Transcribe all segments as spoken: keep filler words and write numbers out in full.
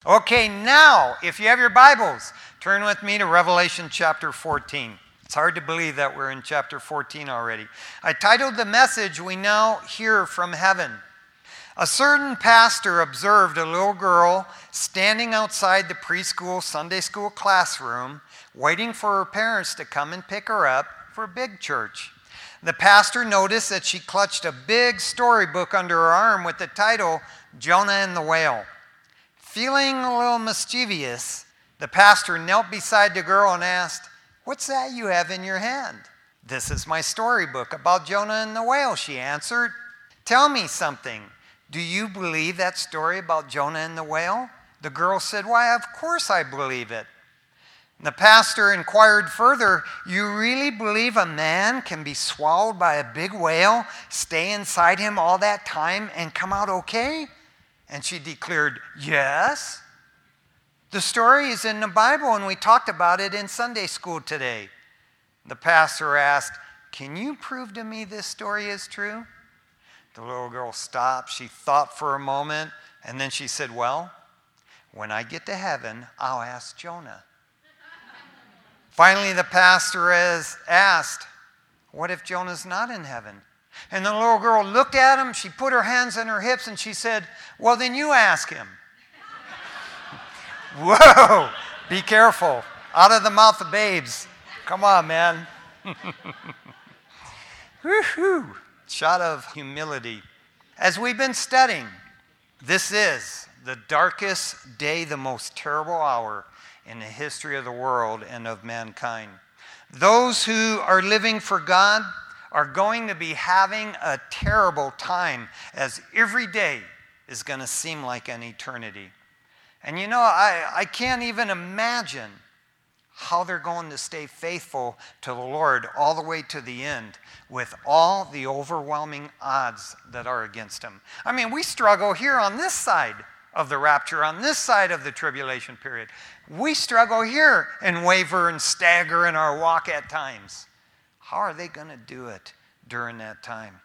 Okay, now, if you have your Bibles, turn with me to Revelation chapter fourteen. It's hard to believe that we're in chapter fourteen already. I titled the message, We Now Hear from Heaven. A certain pastor observed a little girl standing outside the preschool Sunday school classroom, waiting for her parents to come and pick her up for big church. The pastor noticed that she clutched a big storybook under her arm with the title, Jonah and the Whale. Feeling a little mischievous, the pastor knelt beside the girl and asked, "What's that you have in your hand?" "This is my storybook about Jonah and the whale," she answered. "Tell me something. Do you believe that story about Jonah and the whale?" The girl said, "Why, of course I believe it." The pastor inquired further, "You really believe a man can be swallowed by a big whale, stay inside him all that time, and come out okay?" And she declared, "Yes." The story is in the Bible, and we talked about it in Sunday school today. The pastor asked, "Can you prove to me this story is true?" The little girl stopped. She thought for a moment, and then she said, "Well, when I get to heaven, I'll ask Jonah." Finally, the pastor has asked, "What if Jonah's not in heaven?" And the little girl looked at him. She put her hands on her hips, and she said, "Well, then you ask him." Whoa, be careful. Out of the mouth of babes. Come on, man. Woo-hoo. Shot of humility. As we've been studying, this is the darkest day, the most terrible hour in the history of the world and of mankind. Those who are living for God are going to be having a terrible time, as every day is going to seem like an eternity. And you know, I, I can't even imagine how they're going to stay faithful to the Lord all the way to the end with all the overwhelming odds that are against them. I mean, we struggle here on this side of the rapture, on this side of the tribulation period. We struggle here and waver and stagger in our walk at times. How are they going to do it during that time?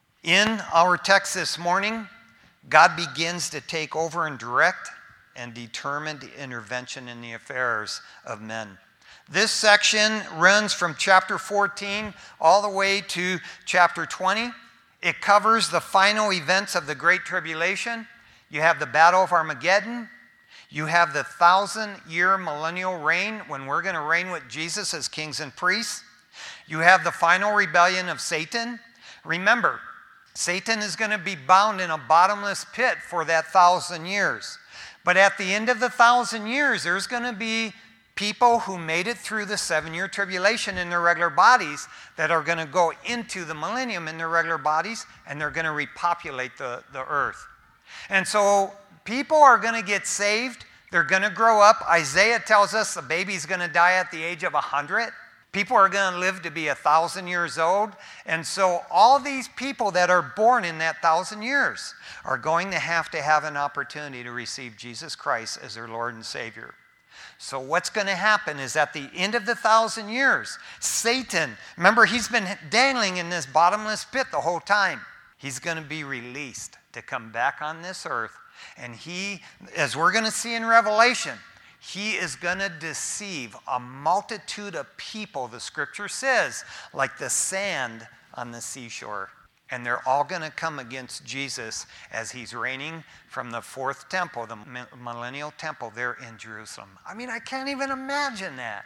In our text this morning, God begins to take over and direct and determined intervention in the affairs of men. This section runs from chapter fourteen all the way to chapter twenty. It covers the final events of the Great Tribulation. You have the Battle of Armageddon. You have the thousand-year millennial reign when we're going to reign with Jesus as kings and priests. You have the final rebellion of Satan. Remember, Satan is going to be bound in a bottomless pit for that thousand years. But at the end of the thousand years, there's going to be people who made it through the seven-year tribulation in their regular bodies that are going to go into the millennium in their regular bodies, and they're going to repopulate the, the earth. And so people are going to get saved. They're going to grow up. Isaiah tells us the baby's going to die at the age of one hundred. People are going to live to be a thousand years old. And so all these people that are born in that thousand years are going to have to have an opportunity to receive Jesus Christ as their Lord and Savior. So what's going to happen is at the end of the thousand years, Satan, remember, he's been dangling in this bottomless pit the whole time. He's going to be released to come back on this earth. And he, as we're going to see in Revelation, he is going to deceive a multitude of people, the scripture says, like the sand on the seashore. And they're all going to come against Jesus as he's reigning from the fourth temple, the millennial temple there in Jerusalem. I mean, I can't even imagine that.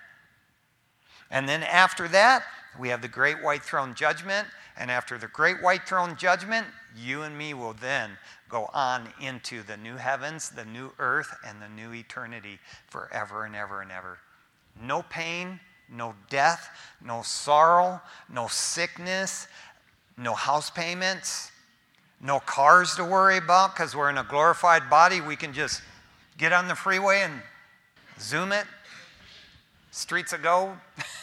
And then after that, we have the great white throne judgment. And after the great white throne judgment, you and me will then go on into the new heavens, the new earth, and the new eternity forever and ever and ever. No pain, no death, no sorrow, no sickness, no house payments, no cars to worry about because we're in a glorified body. We can just get on the freeway and zoom it. Streets of gold.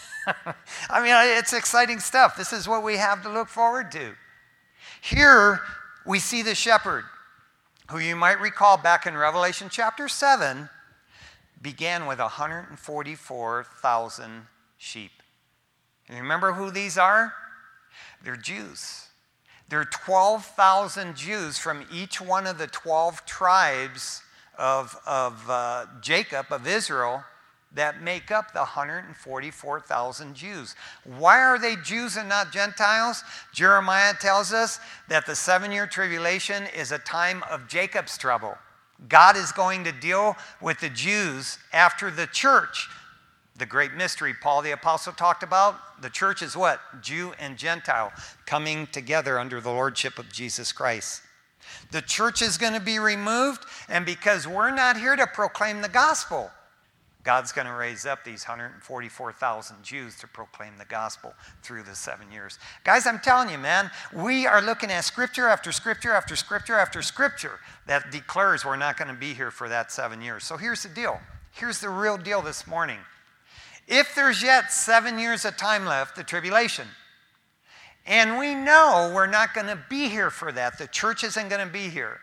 I mean, it's exciting stuff. This is what we have to look forward to. Here we see the shepherd, who you might recall back in Revelation chapter seven, began with one hundred forty-four thousand sheep. And remember who these are? They're Jews. There are twelve thousand Jews from each one of the twelve tribes of, of uh, Jacob, of Israel, that make up the one hundred forty-four thousand Jews. Why are they Jews and not Gentiles? Jeremiah tells us that the seven-year tribulation is a time of Jacob's trouble. God is going to deal with the Jews after the church. The great mystery Paul the Apostle talked about, the church is what? Jew and Gentile coming together under the lordship of Jesus Christ. The church is going to be removed, and because we're not here to proclaim the gospel, God's going to raise up these one hundred forty-four thousand Jews to proclaim the gospel through the seven years. Guys, I'm telling you, man, we are looking at scripture after scripture after scripture after scripture that declares we're not going to be here for that seven years. So here's the deal. Here's the real deal this morning. If there's yet seven years of time left, the tribulation, and we know we're not going to be here for that, the church isn't going to be here,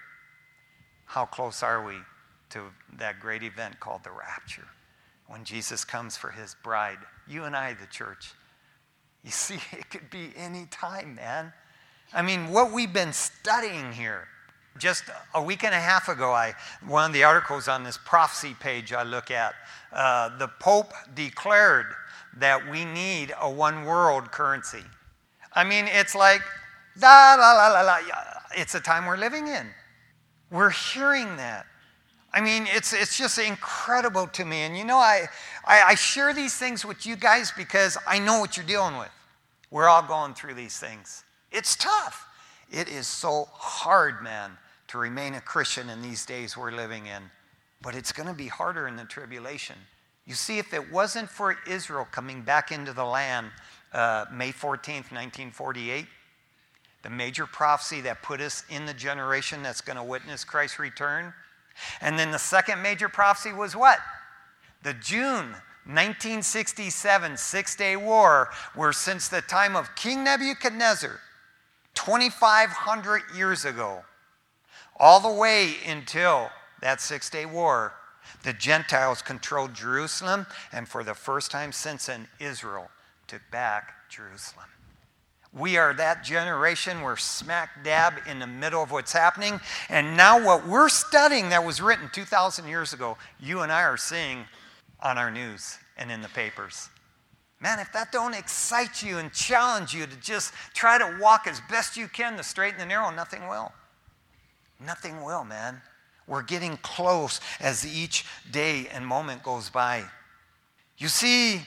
how close are we to that great event called the rapture? When Jesus comes for his bride, you and I, the church. You see, it could be any time, man. I mean, what we've been studying here. Just a week and a half ago, I one of the articles on this prophecy page I look at, uh, the Pope declared that we need a one-world currency. I mean, it's like, la, la, la, la, la. It's the time we're living in. We're hearing that. I mean, it's it's just incredible to me. And you know, I, I, I share these things with you guys because I know what you're dealing with. We're all going through these things. It's tough. It is so hard, man, to remain a Christian in these days we're living in. But it's going to be harder in the tribulation. You see, if it wasn't for Israel coming back into the land uh, May fourteenth, nineteen forty-eight, the major prophecy that put us in the generation that's going to witness Christ's return. And then the second major prophecy was what? The June nineteen sixty-seven Six-Day War, where since the time of King Nebuchadnezzar, twenty-five hundred years ago, all the way until that Six-Day War, the Gentiles controlled Jerusalem, and for the first time since then, Israel took back Jerusalem. We are that generation. We're smack dab in the middle of what's happening. And now what we're studying that was written two thousand years ago, you and I are seeing on our news and in the papers. Man, if that don't excite you and challenge you to just try to walk as best you can the straight and the narrow, nothing will. Nothing will, man. We're getting close as each day and moment goes by. You see,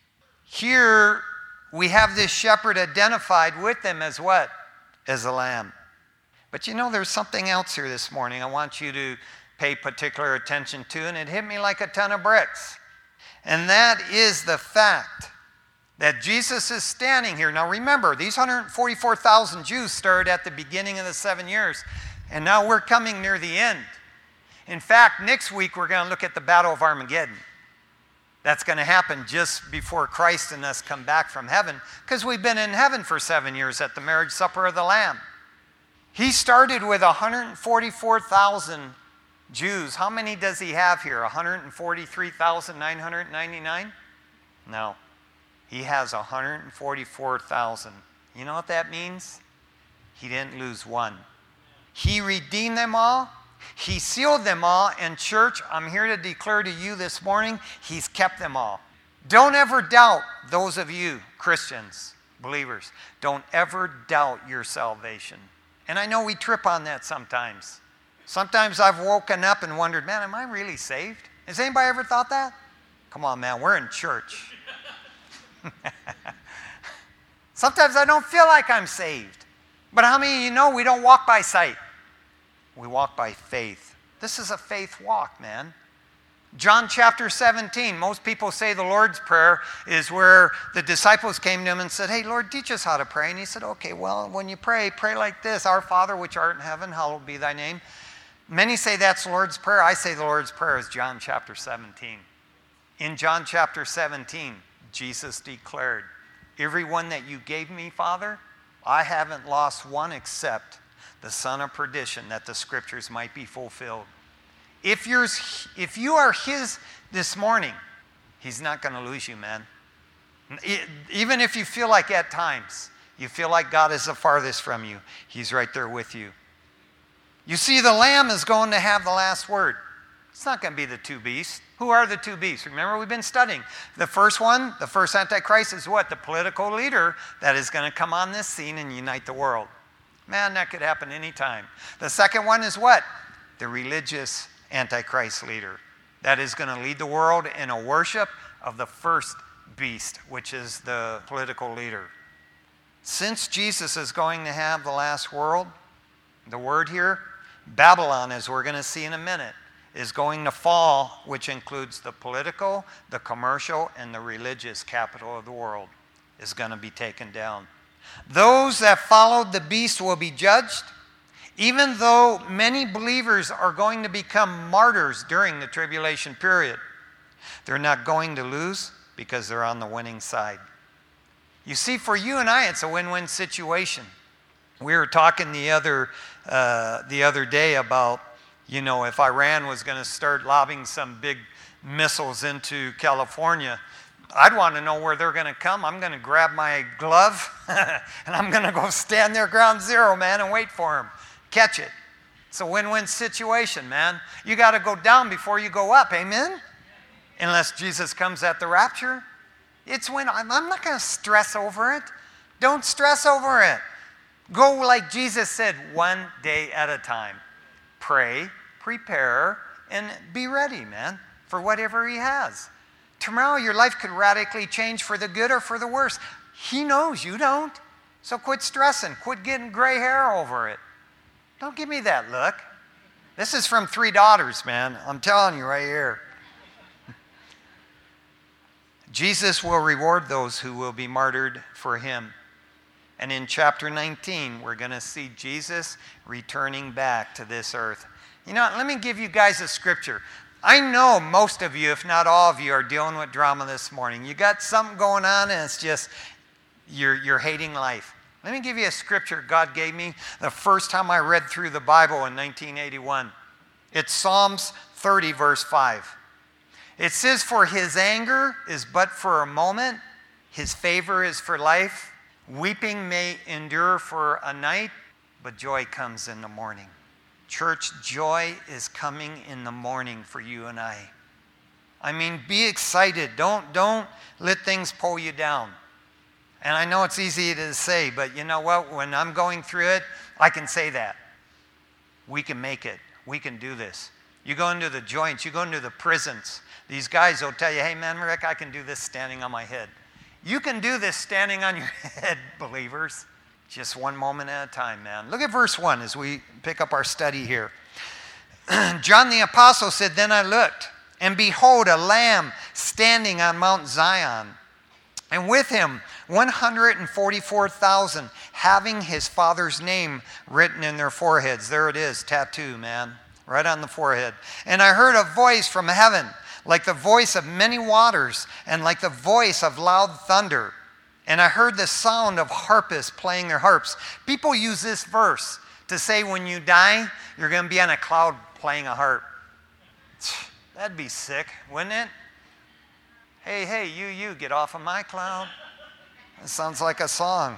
here we have this shepherd identified with them as what? As a lamb. But you know, there's something else here this morning I want you to pay particular attention to, and it hit me like a ton of bricks. And that is the fact that Jesus is standing here. Now remember, these one hundred forty-four thousand Jews started at the beginning of the seven years, and now we're coming near the end. In fact, next week we're going to look at the Battle of Armageddon. That's going to happen just before Christ and us come back from heaven, because we've been in heaven for seven years at the marriage supper of the Lamb. He started with one hundred forty-four thousand Jews. How many does he have here? one hundred forty-three thousand nine hundred ninety-nine? No. He has one hundred forty-four thousand. You know what that means? He didn't lose one. He redeemed them all. He sealed them all, and church, I'm here to declare to you this morning, he's kept them all. Don't ever doubt, those of you Christians, believers, don't ever doubt your salvation. And I know we trip on that sometimes. Sometimes I've woken up and wondered, man, am I really saved? Has anybody ever thought that? Come on, man, we're in church. Sometimes I don't feel like I'm saved. But how many of you know we don't walk by sight? We walk by faith. This is a faith walk, man. John chapter seventeen, most people say the Lord's Prayer is where the disciples came to him and said, hey, Lord, teach us how to pray. And he said, okay, well, when you pray, pray like this. Our Father, which art in heaven, hallowed be thy name. Many say that's the Lord's Prayer. I say the Lord's Prayer is John chapter seventeen. In John chapter seventeen, Jesus declared, everyone that you gave me, Father, I haven't lost one except the son of perdition, that the scriptures might be fulfilled. If you're, if you are his this morning, he's not going to lose you, man. Even if you feel like at times, you feel like God is the farthest from you, he's right there with you. You see, the Lamb is going to have the last word. It's not going to be the two beasts. Who are the two beasts? Remember, we've been studying. The first one, the first Antichrist is what? The political leader that is going to come on this scene and unite the world. Man, that could happen anytime. The second one is what? The religious Antichrist leader that is going to lead the world in a worship of the first beast, which is the political leader. Since Jesus is going to have the last world, the word here, Babylon, as we're going to see in a minute, is going to fall, which includes the political, the commercial, and the religious capital of the world, is going to be taken down. Those that followed the beast will be judged, even though many believers are going to become martyrs during the tribulation period. They're not going to lose because they're on the winning side. You see, for you and I, it's a win-win situation. We were talking the other, uh, the other day about, you know, if Iran was going to start lobbing some big missiles into California, I'd want to know where they're going to come. I'm going to grab my glove and I'm going to go stand there ground zero, man, and wait for them. Catch it. It's a win-win situation, man. You got to go down before you go up, amen? Unless Jesus comes at the rapture. It's when I'm, I'm not going to stress over it. Don't stress over it. Go like Jesus said, one day at a time. Pray, prepare, and be ready, man, for whatever he has. Tomorrow your life could radically change for the good or for the worse. He knows, you don't. So quit stressing. Quit getting gray hair over it. Don't give me that look. This is from Three Daughters, man. I'm telling you right here. Jesus will reward those who will be martyred for him. And in chapter nineteen, we're going to see Jesus returning back to this earth. You know, let me give you guys a scripture. I know most of you, if not all of you, are dealing with drama this morning. You got something going on and it's just, you're, you're hating life. Let me give you a scripture God gave me the first time I read through the Bible in nineteen eighty-one. It's Psalms thirty, verse five. It says, "For his anger is but for a moment, his favor is for life. Weeping may endure for a night, but joy comes in the morning." Church, joy is coming in the morning for you and I. I mean, be excited. Don't, don't let things pull you down. And I know it's easy to say, but you know what? When I'm going through it, I can say that. We can make it. We can do this. You go into the joints, you go into the prisons. These guys will tell you, "Hey man, Rick, I can do this standing on my head." You can do this standing on your head, believers. Just one moment at a time, man. Look at verse one as we pick up our study here. John the Apostle said, "Then I looked, and behold, a lamb standing on Mount Zion, and with him one hundred forty-four thousand, having his Father's name written in their foreheads." There it is, tattoo, man, right on the forehead. "And I heard a voice from heaven, like the voice of many waters, and like the voice of loud thunder. And I heard the sound of harpists playing their harps." People use this verse to say when you die, you're going to be on a cloud playing a harp. That'd be sick, wouldn't it? "Hey, hey, you, you, get off of my cloud." That sounds like a song.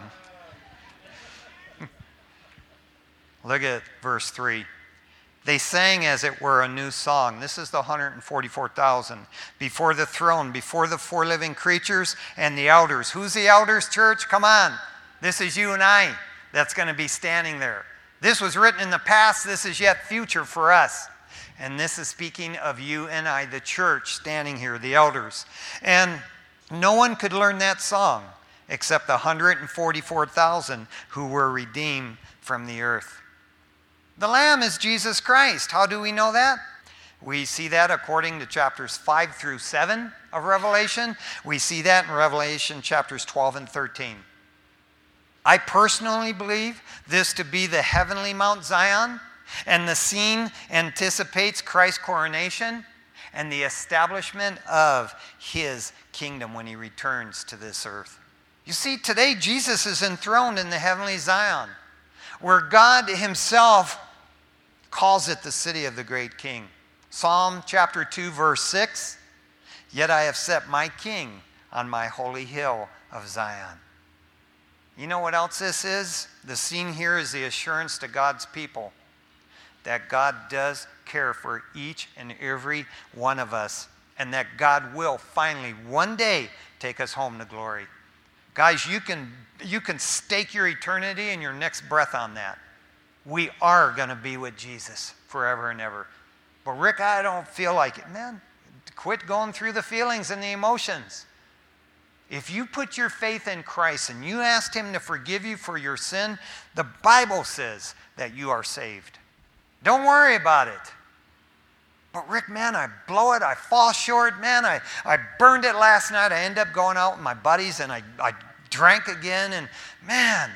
Look at verse three. "They sang as it were a new song." This is the one hundred forty-four thousand. "Before the throne, before the four living creatures and the elders." Who's the elders, church? Come on. This is you and I that's going to be standing there. This was written in the past. This is yet future for us. And this is speaking of you and I, the church, standing here, the elders. And no one could learn that song except the one hundred forty-four thousand who were redeemed from the earth. The Lamb is Jesus Christ. How do we know that? We see that according to chapters five through seven of Revelation. We see that in Revelation chapters twelve and thirteen. I personally believe this to be the heavenly Mount Zion, and the scene anticipates Christ's coronation and the establishment of his kingdom when he returns to this earth. You see, today Jesus is enthroned in the heavenly Zion, where God himself calls it the city of the great king. Psalm chapter two, verse six, "Yet I have set my king on my holy hill of Zion." You know what else this is? The scene here is the assurance to God's people that God does care for each and every one of us, and that God will finally one day take us home to glory. Guys, you can, you can stake your eternity and your next breath on that. We are going to be with Jesus forever and ever. But Rick, I don't feel like it. Man, quit going through the feelings and the emotions. If you put your faith in Christ and you asked Him to forgive you for your sin, the Bible says that you are saved. Don't worry about it. But Rick, man, I blow it. I fall short. Man, I, I burned it last night. I end up going out with my buddies and I, I drank again. And man,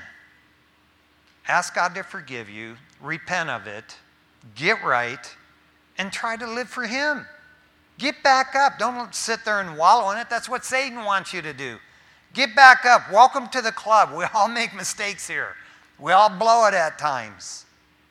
ask God to forgive you. Repent of it. Get right. And try to live for Him. Get back up. Don't sit there and wallow in it. That's what Satan wants you to do. Get back up. Welcome to the club. We all make mistakes here. We all blow it at times.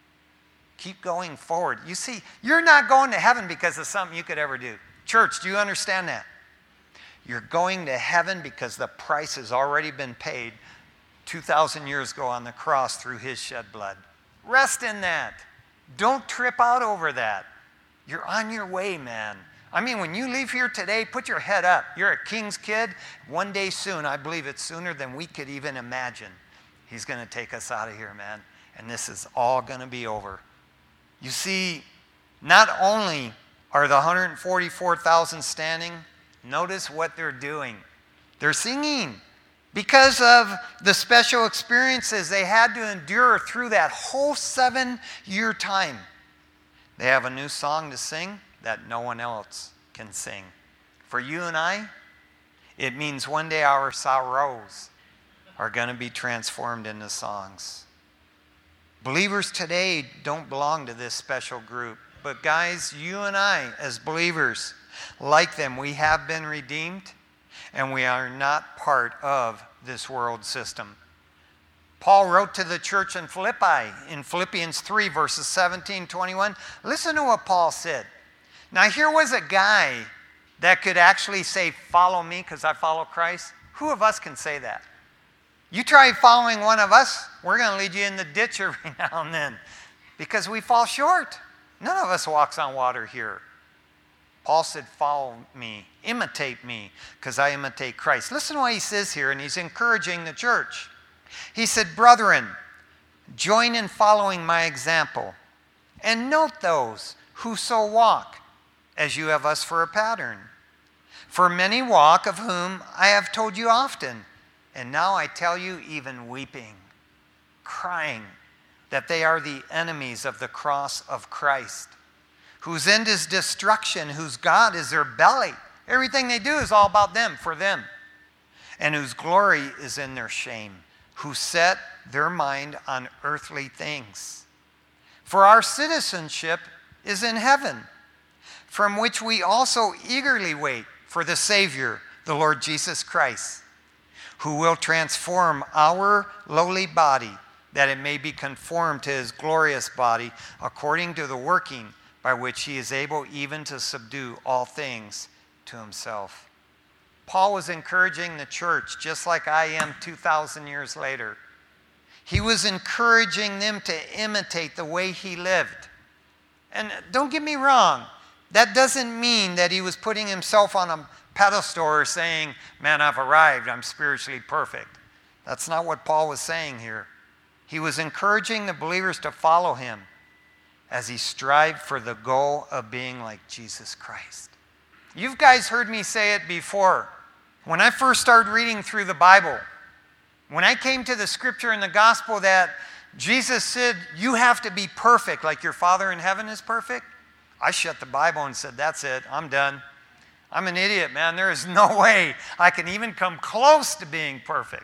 Keep going forward. You see, you're not going to heaven because of something you could ever do. Church, do you understand that? You're going to heaven because the price has already been paid two thousand years ago on the cross through His shed blood. Rest in that. Don't trip out over that. You're on your way, man. I mean, when you leave here today, put your head up. You're a king's kid. One day soon, I believe it's sooner than we could even imagine, He's going to take us out of here, man. And this is all going to be over. You see, not only are the one hundred forty-four thousand standing, notice what they're doing. They're singing because of the special experiences they had to endure through that whole seven-year time. They have a new song to sing that no one else can sing. For you and I, it means one day our sorrows are going to be transformed into songs. Believers today don't belong to this special group. But guys, you and I, as believers, like them, we have been redeemed, and we are not part of this world system. Paul wrote to the church in Philippi, in Philippians three, verses seventeen, twenty-one. Listen to what Paul said. Now, here was a guy that could actually say, follow me because I follow Christ. Who of us can say that? You try following one of us, we're going to lead you in the ditch every now and then because we fall short. None of us walks on water here. Paul said, follow me, imitate me, because I imitate Christ. Listen to what he says here, and he's encouraging the church. He said, brethren, join in following my example, and note those who so walk, as you have us for a pattern. For many walk, of whom I have told you often, and now I tell you, even weeping, crying, that they are the enemies of the cross of Christ, whose end is destruction, whose God is their belly. Everything they do is all about them, for them. And whose glory is in their shame, who set their mind on earthly things. For our citizenship is in heaven, from which we also eagerly wait for the Savior, the Lord Jesus Christ, who will transform our lowly body, that it may be conformed to His glorious body, according to the working by which He is able even to subdue all things to Himself. Paul was encouraging the church, just like I am two thousand years later. He was encouraging them to imitate the way he lived. And don't get me wrong, that doesn't mean that he was putting himself on a pedestal or saying, man, I've arrived, I'm spiritually perfect. That's not what Paul was saying here. He was encouraging the believers to follow him as he strived for the goal of being like Jesus Christ. You guys heard me say it before. When I first started reading through the Bible, when I came to the scripture in the gospel that Jesus said, you have to be perfect like your Father in heaven is perfect, I shut the Bible and said, that's it, I'm done. I'm an idiot, man. There is no way I can even come close to being perfect.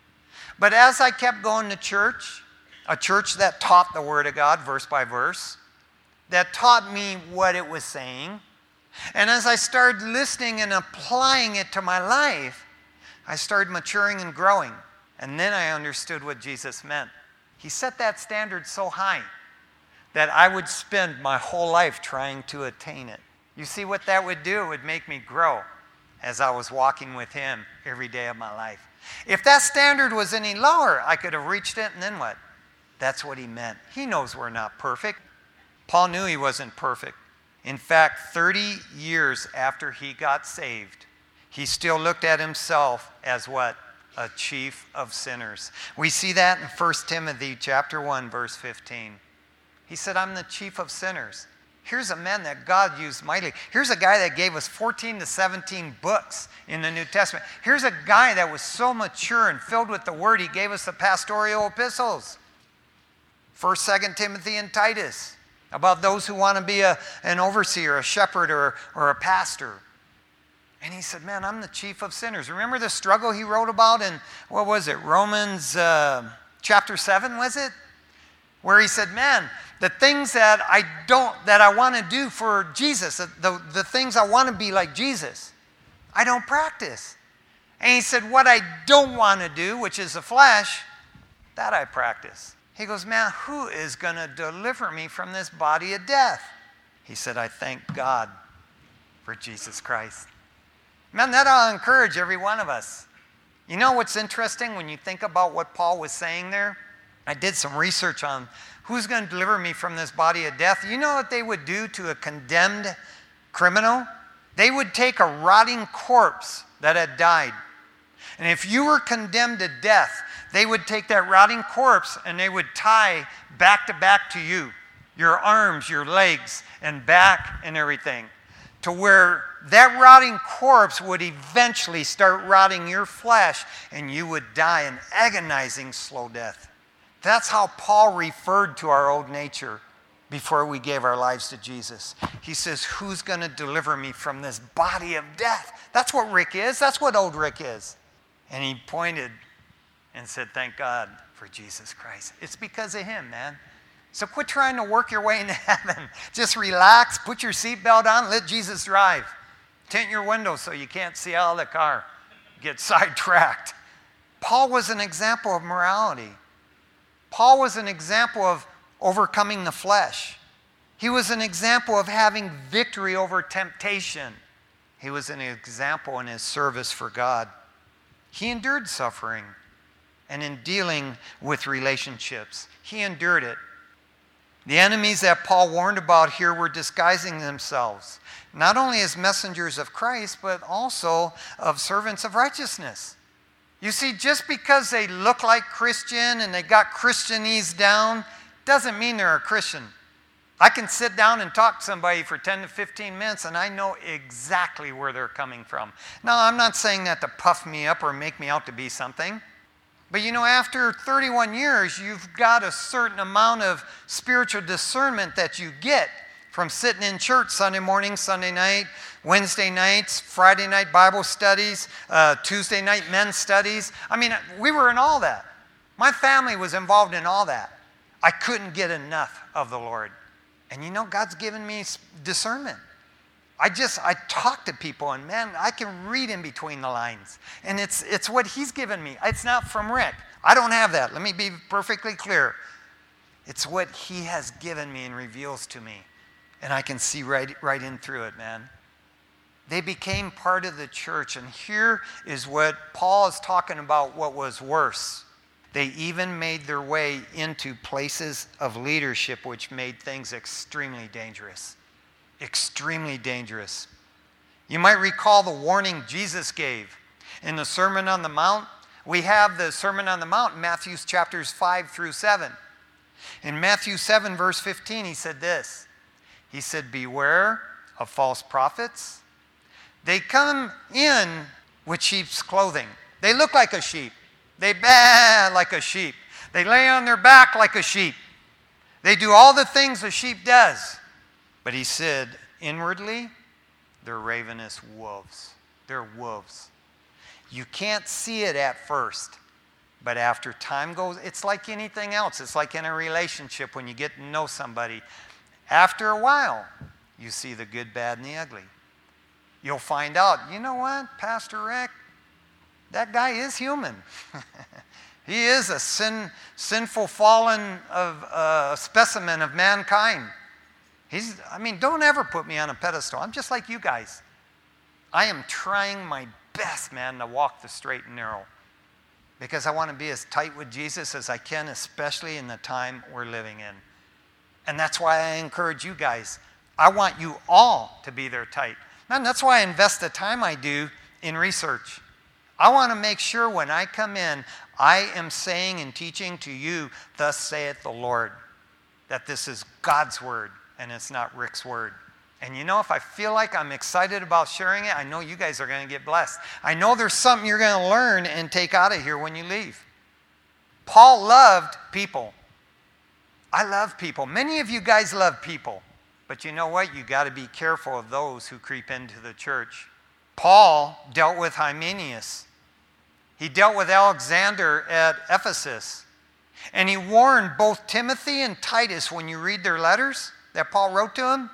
But as I kept going to church, a church that taught the Word of God verse by verse, that taught me what it was saying, and as I started listening and applying it to my life, I started maturing and growing. And then I understood what Jesus meant. He set that standard so high that I would spend my whole life trying to attain it. You see what that would do? It would make me grow as I was walking with Him every day of my life. If that standard was any lower, I could have reached it, and then what? That's what He meant. He knows we're not perfect. Paul knew he wasn't perfect. In fact, thirty years after he got saved, he still looked at himself as what? A chief of sinners. We see that in First Timothy chapter one, verse fifteen. He said, I'm the chief of sinners. Here's a man that God used mightily. Here's a guy that gave us fourteen to seventeen books in the New Testament. Here's a guy that was so mature and filled with the Word, he gave us the pastoral epistles. First, Second Timothy, and Titus, about those who want to be a, an overseer, a shepherd, or, or a pastor. And he said, man, I'm the chief of sinners. Remember the struggle he wrote about in, what was it, Romans uh, chapter seven, was it? Where he said, man, the things that I don't, that I want to do for Jesus, the, the things I want to be like Jesus, I don't practice. And he said, what I don't want to do, which is the flesh, that I practice. He goes, man, who is going to deliver me from this body of death? He said, I thank God for Jesus Christ. Man, that ought to encourage every one of us. You know what's interesting when you think about what Paul was saying there? I did some research on who's going to deliver me from this body of death. You know what they would do to a condemned criminal? They would take a rotting corpse that had died. And if you were condemned to death, they would take that rotting corpse and they would tie back to back to you, your arms, your legs, and back and everything, to where that rotting corpse would eventually start rotting your flesh and you would die an agonizing slow death. That's how Paul referred to our old nature before we gave our lives to Jesus. He says, who's going to deliver me from this body of death? That's what Rick is. That's what old Rick is. And he pointed and said, thank God for Jesus Christ. It's because of him, man. So quit trying to work your way into heaven. Just relax, put your seatbelt on, let Jesus drive. Tint your windows so you can't see out of the car. Get sidetracked. Paul was an example of morality. Paul was an example of overcoming the flesh. He was an example of having victory over temptation. He was an example in his service for God. He endured suffering, and in dealing with relationships, he endured it. The enemies that Paul warned about here were disguising themselves, not only as messengers of Christ, but also of servants of righteousness. You see, just because they look like Christian and they got Christianese down, doesn't mean they're a Christian. I can sit down and talk to somebody for ten to fifteen minutes and I know exactly where they're coming from. Now, I'm not saying that to puff me up or make me out to be something. But you know, after thirty-one years, you've got a certain amount of spiritual discernment that you get from sitting in church Sunday morning, Sunday night, Wednesday nights, Friday night Bible studies, uh, Tuesday night men's studies. I mean, we were in all that. My family was involved in all that. I couldn't get enough of the Lord. And you know, God's given me discernment. I just, I talk to people and man, I can read in between the lines. And it's, it's what he's given me. It's not from Rick. I don't have that. Let me be perfectly clear. It's what he has given me and reveals to me. And I can see right, right in through it, man. They became part of the church. And here is what Paul is talking about, what was worse. They even made their way into places of leadership, which made things extremely dangerous. Extremely dangerous. You might recall the warning Jesus gave in the Sermon on the Mount. We have the Sermon on the Mount in Matthew chapters five through seven. In Matthew seven, verse fifteen, he said this. He said, beware of false prophets. They come in with sheep's clothing. They look like a sheep. They baa like a sheep. They lay on their back like a sheep. They do all the things a sheep does. But he said, inwardly, they're ravenous wolves. They're wolves. You can't see it at first, but after time goes, it's like anything else. It's like in a relationship when you get to know somebody. After a while, you see the good, bad, and the ugly. You'll find out, you know what, Pastor Rick, that guy is human. He is a sin, sinful, fallen of, uh, specimen of mankind. He's, I mean, don't ever put me on a pedestal. I'm just like you guys. I am trying my best, man, to walk the straight and narrow because I want to be as tight with Jesus as I can, especially in the time we're living in. And that's why I encourage you guys. I want you all to be there tight. And that's why I invest the time I do in research. I want to make sure when I come in, I am saying and teaching to you, thus saith the Lord, that this is God's word and it's not Rick's word. And you know, if I feel like I'm excited about sharing it, I know you guys are going to get blessed. I know there's something you're going to learn and take out of here when you leave. Paul loved people. I love people. Many of you guys love people. But you know what? You got to be careful of those who creep into the church. Paul dealt with Hymenaeus. He dealt with Alexander at Ephesus. And he warned both Timothy and Titus, when you read their letters that Paul wrote to them,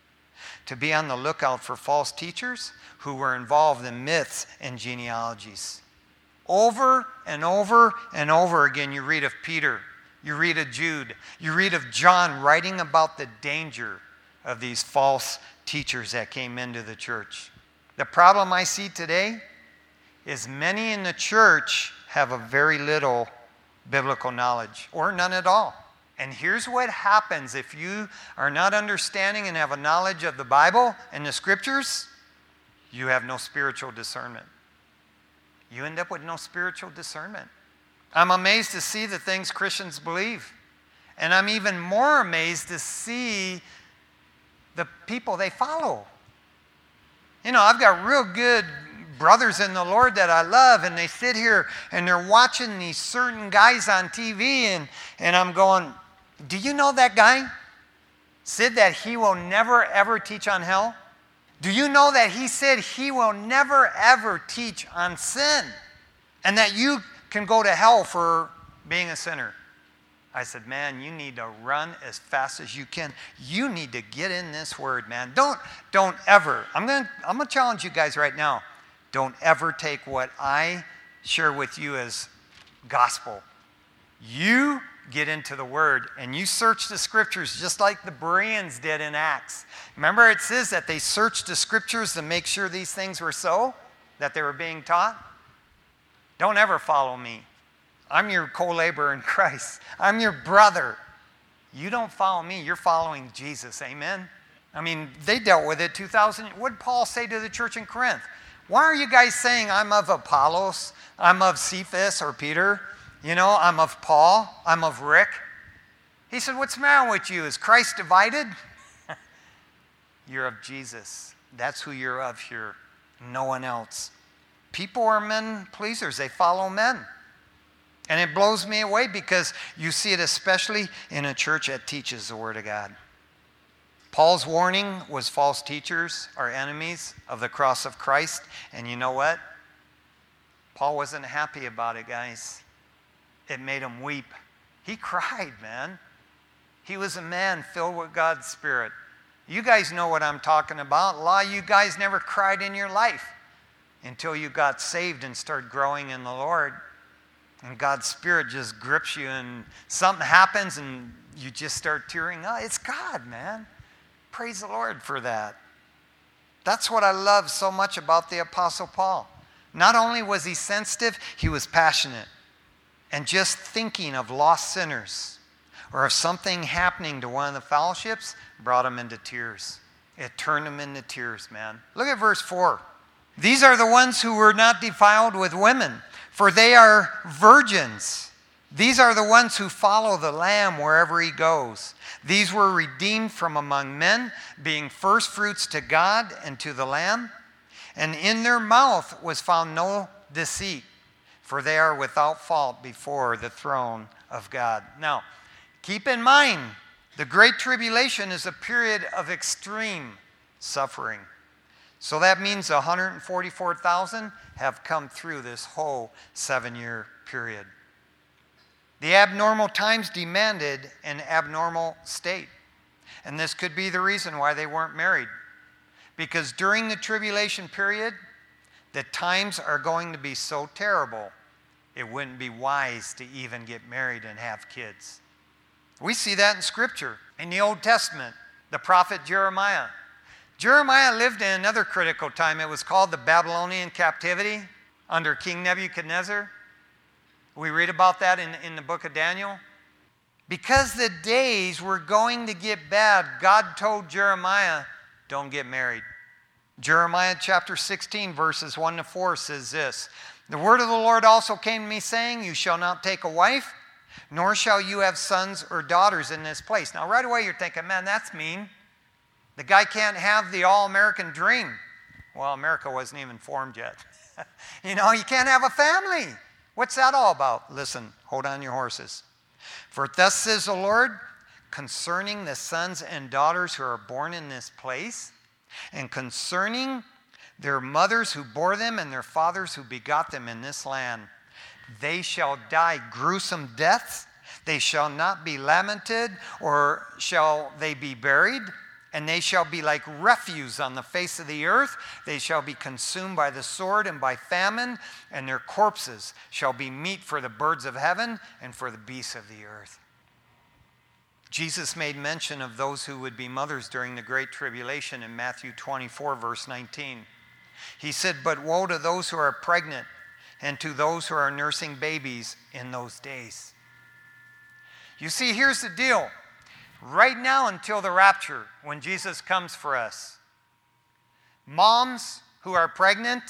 to be on the lookout for false teachers who were involved in myths and genealogies. Over and over and over again, you read of Peter, you read of Jude, you read of John writing about the danger of these false teachers that came into the church. The problem I see today is many in the church have a very little biblical knowledge, or none at all. And here's what happens if you are not understanding and have a knowledge of the Bible and the Scriptures: you have no spiritual discernment. You end up with no spiritual discernment. I'm amazed to see the things Christians believe. And I'm even more amazed to see the people they follow. You know, I've got real good brothers in the Lord that I love, and they sit here and they're watching these certain guys on T V, and, and I'm going, do you know that guy said that he will never ever teach on hell? Do you know that he said he will never ever teach on sin, and that you can go to hell for being a sinner? I said, man, you need to run as fast as you can. You need to get in this word, man. Don't, don't ever, I'm going I'm going to challenge you guys right now. Don't ever take what I share with you as gospel. You get into the word and you search the scriptures just like the Bereans did in Acts. Remember, it says that they searched the scriptures to make sure these things were so, that they were being taught. Don't ever follow me. I'm your co-laborer in Christ. I'm your brother. You don't follow me, you're following Jesus. Amen? I mean, they dealt with it two thousand. What did Paul say to the church in Corinth? Why are you guys saying I'm of Apollos, I'm of Cephas or Peter? You know, I'm of Paul, I'm of Rick. He said, what's the matter with you? Is Christ divided? You're of Jesus. That's who you're of here. No one else. People are men pleasers. They follow men. And it blows me away because you see it especially in a church that teaches the Word of God. Paul's warning was false teachers are enemies of the cross of Christ. And you know what? Paul wasn't happy about it, guys. It made him weep. He cried, man. He was a man filled with God's Spirit. You guys know what I'm talking about. A lot of you guys never cried in your life until you got saved and started growing in the Lord. And God's Spirit just grips you and something happens and you just start tearing up. It's God, man. Praise the Lord for that. That's what I love so much about the Apostle Paul. Not only was he sensitive, he was passionate. And just thinking of lost sinners or of something happening to one of the fellowships brought him into tears. It turned him into tears, man. Look at verse four. These are the ones who were not defiled with women, for they are virgins. These are the ones who follow the Lamb wherever he goes. These were redeemed from among men, being first fruits to God and to the Lamb. And in their mouth was found no deceit, for they are without fault before the throne of God. Now, keep in mind, the Great Tribulation is a period of extreme suffering. So that means one hundred forty-four thousand have come through this whole seven-year period. The abnormal times demanded an abnormal state. And this could be the reason why they weren't married. Because during the tribulation period, the times are going to be so terrible, it wouldn't be wise to even get married and have kids. We see that in Scripture. In the Old Testament, the prophet Jeremiah. Jeremiah lived in another critical time. It was called the Babylonian captivity under King Nebuchadnezzar. We read about that in, in the book of Daniel. Because the days were going to get bad, God told Jeremiah, don't get married. Jeremiah chapter sixteen, verses one to four says this, the word of the Lord also came to me, saying, you shall not take a wife, nor shall you have sons or daughters in this place. Now, right away you're thinking, man, that's mean. The guy can't have the all-American dream. Well, America wasn't even formed yet. You know, you can't have a family. What's that all about? Listen, hold on your horses. For thus says the Lord, concerning the sons and daughters who are born in this place, and concerning their mothers who bore them and their fathers who begot them in this land, they shall die gruesome deaths. They shall not be lamented, or shall they be buried. And they shall be like refuse on the face of the earth. They shall be consumed by the sword and by famine, and their corpses shall be meat for the birds of heaven and for the beasts of the earth. Jesus made mention of those who would be mothers during the Great Tribulation in Matthew twenty-four, verse nineteen. He said, but woe to those who are pregnant and to those who are nursing babies in those days. You see, here's the deal. Right now until the rapture, when Jesus comes for us, moms who are pregnant,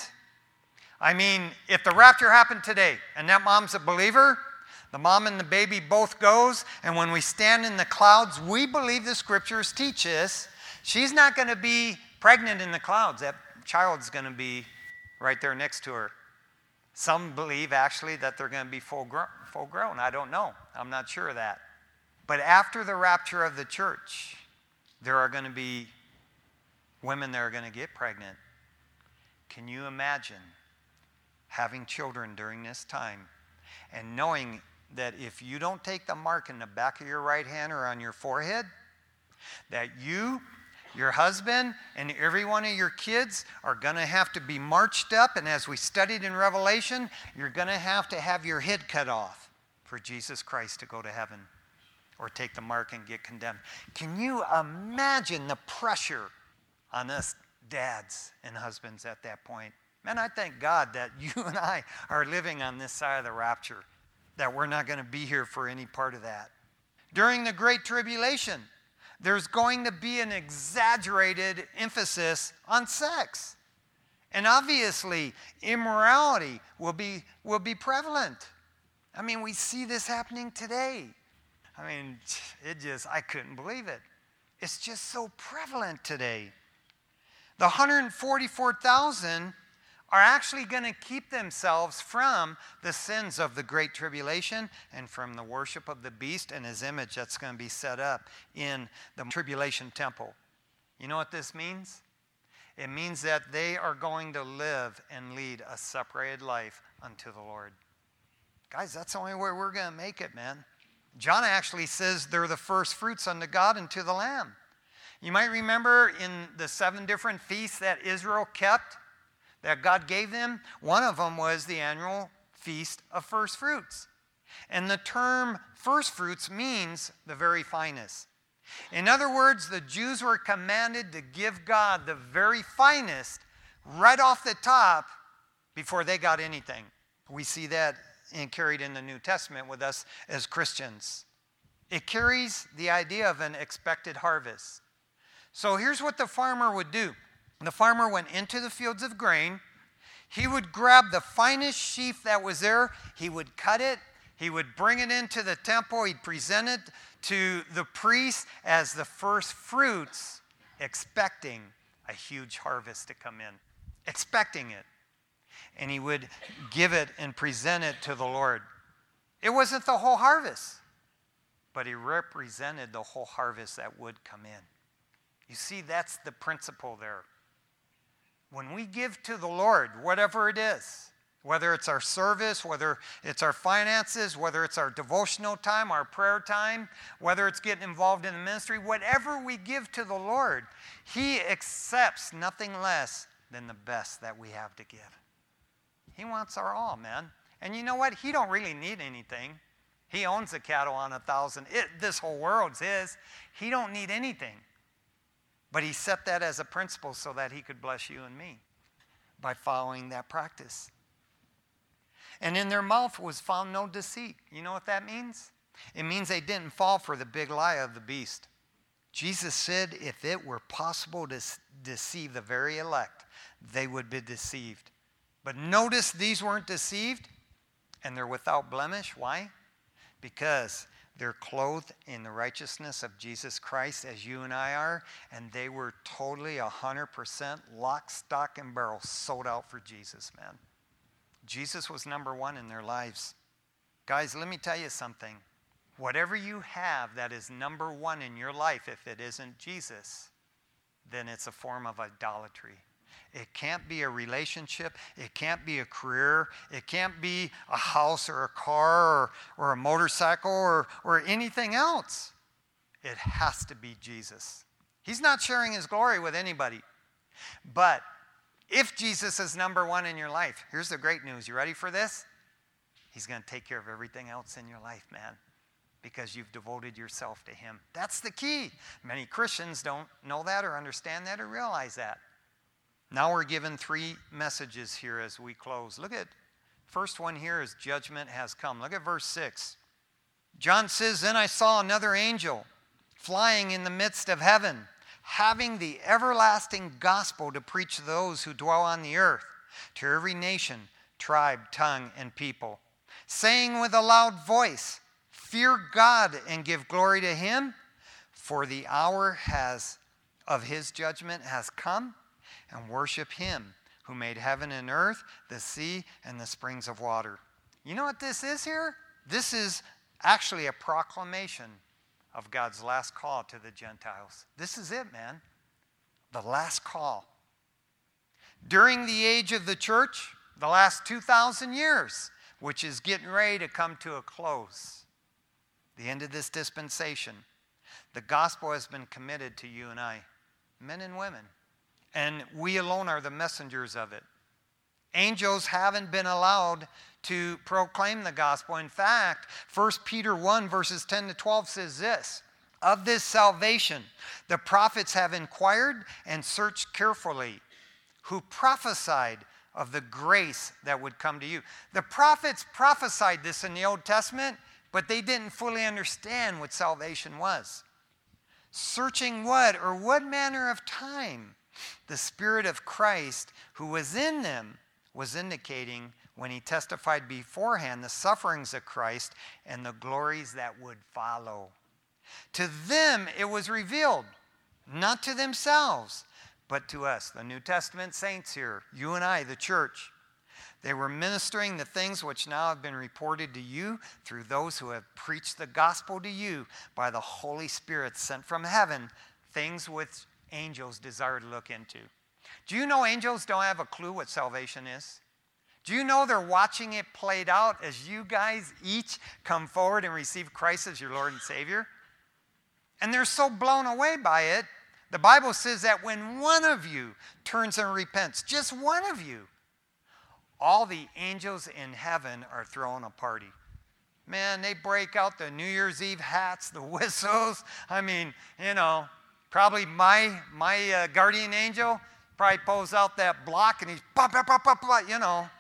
I mean, if the rapture happened today and that mom's a believer, the mom and the baby both goes, and when we stand in the clouds, we believe the scriptures teach us, she's not going to be pregnant in the clouds. That child's going to be right there next to her. Some believe actually that they're going to be full grown, full grown. I don't know. I'm not sure of that. But after the rapture of the church, there are going to be women that are going to get pregnant. Can you imagine having children during this time and knowing that if you don't take the mark in the back of your right hand or on your forehead, that you, your husband, and every one of your kids are going to have to be marched up, and as we studied in Revelation, you're going to have to have your head cut off for Jesus Christ to go to heaven or take the mark and get condemned. Can you imagine the pressure on us dads and husbands at that point? Man, I thank God that you and I are living on this side of the rapture, that we're not going to be here for any part of that. During the Great Tribulation, there's going to be an exaggerated emphasis on sex. And obviously, immorality will be, will be prevalent. I mean, we see this happening today. I mean, it just, I couldn't believe it. It's just so prevalent today. The one hundred forty-four thousand are actually going to keep themselves from the sins of the Great Tribulation and from the worship of the beast and his image that's going to be set up in the tribulation temple. You know what this means? It means that they are going to live and lead a separated life unto the Lord. Guys, that's the only way we're going to make it, man. John actually says they're the first fruits unto God and to the Lamb. You might remember in the seven different feasts that Israel kept, that God gave them, one of them was the annual feast of first fruits. And the term first fruits means the very finest. In other words, the Jews were commanded to give God the very finest right off the top before they got anything. We see that and carried in the New Testament with us as Christians. It carries the idea of an expected harvest. So here's what the farmer would do. The farmer went into the fields of grain. He would grab the finest sheaf that was there. He would cut it. He would bring it into the temple. He'd present it to the priest as the first fruits, expecting a huge harvest to come in. Expecting it. And he would give it and present it to the Lord. It wasn't the whole harvest, but he represented the whole harvest that would come in. You see, that's the principle there. When we give to the Lord, whatever it is, whether it's our service, whether it's our finances, whether it's our devotional time, our prayer time, whether it's getting involved in the ministry, whatever we give to the Lord, he accepts nothing less than the best that we have to give. He wants our all, man. And you know what? He don't really need anything. He owns the cattle on a thousand. It, this whole world's his. He don't need anything. But he set that as a principle so that he could bless you and me by following that practice. And in their mouth was found no deceit. You know what that means? It means they didn't fall for the big lie of the beast. Jesus said if it were possible to deceive the very elect, they would be deceived. But notice these weren't deceived, and they're without blemish. Why? Because they're clothed in the righteousness of Jesus Christ as you and I are, and they were totally one hundred percent lock, stock, and barrel sold out for Jesus, man. Jesus was number one in their lives. Guys, let me tell you something. Whatever you have that is number one in your life, if it isn't Jesus, then it's a form of idolatry. It can't be a relationship. It can't be a career. It can't be a house or a car or, or a motorcycle or, or anything else. It has to be Jesus. He's not sharing his glory with anybody. But if Jesus is number one in your life, here's the great news. You ready for this? He's going to take care of everything else in your life, man, because you've devoted yourself to him. That's the key. Many Christians don't know that or understand that or realize that. Now we're given three messages here as we close. Look at, first one here is judgment has come. Look at verse six. John says, then I saw another angel flying in the midst of heaven, having the everlasting gospel to preach to those who dwell on the earth, to every nation, tribe, tongue, and people, saying with a loud voice, fear God and give glory to him, for the hour has of his judgment has come, and worship him who made heaven and earth, the sea, and the springs of water. You know what this is here? This is actually a proclamation of God's last call to the Gentiles. This is it, man. The last call. During the age of the church, the last two thousand years, which is getting ready to come to a close, the end of this dispensation, the gospel has been committed to you and I, men and women. And we alone are the messengers of it. Angels haven't been allowed to proclaim the gospel. In fact, First Peter one verses ten to twelve says this, of this salvation the prophets have inquired and searched carefully, who prophesied of the grace that would come to you. The prophets prophesied this in the Old Testament, but they didn't fully understand what salvation was. Searching what or what manner of time the Spirit of Christ who was in them was indicating when he testified beforehand the sufferings of Christ and the glories that would follow. To them it was revealed, not to themselves, but to us, the New Testament saints here, you and I, the church. They were ministering the things which now have been reported to you through those who have preached the gospel to you by the Holy Spirit sent from heaven, things which angels desire to look into. Do you know angels don't have a clue what salvation is? Do you know they're watching it played out as you guys each come forward and receive Christ as your Lord and Savior? And they're so blown away by it. The Bible says that when one of you turns and repents, just one of you, all the angels in heaven are throwing a party. Man, they break out the New Year's Eve hats, the whistles. I mean, you know, probably my my uh, guardian angel probably pulls out that block and he's pop, pop, pop, pop, pop, you know.